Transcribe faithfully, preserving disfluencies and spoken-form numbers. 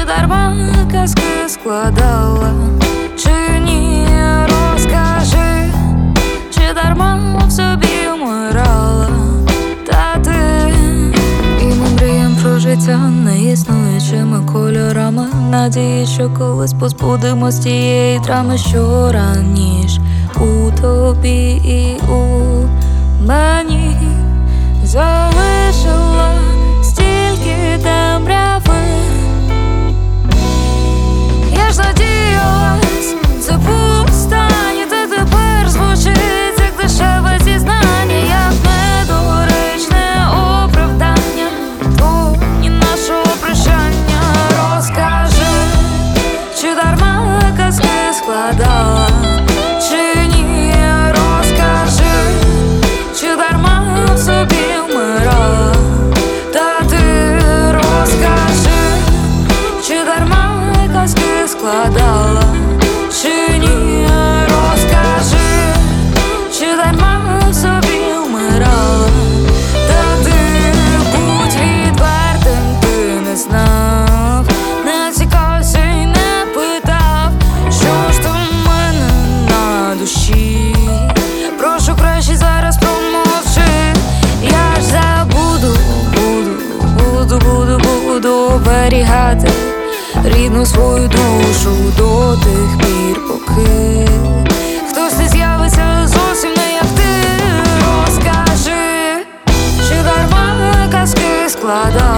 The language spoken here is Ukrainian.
чи дарма казки складала, чи ні, розкажи, чи дарма в собі вмирала, та ти. І ми мрієм про життя неіснуючими кольорами, надії, що колись позбудемось тієї драми, що раніше у тобі і у мені залишила стільки темряви. Я ж надіялась, це був останній, та тепер звучить як дешеве зізнання, як недоречне оправдання тоні нашого прощання. Розкажи, чи дарма казки складала, чи ні, розкажи, чи дарма в собі вмирала, та ти. Розкажи, чи дарма казки складала, чи ні, розкажи, чи дарма в собі вмирала, та ти. Будь відвертим, ти не знав, не цікавився й не питав, що ж там в мене на душі. Прошу, краще зараз промовчи. Я ж забуду, буду, буду, буду, буду оберігати рідну свою душу до тих пір, поки хтось не з'явиться зовсім не як ти. Розкажи, чи дарма казки складала,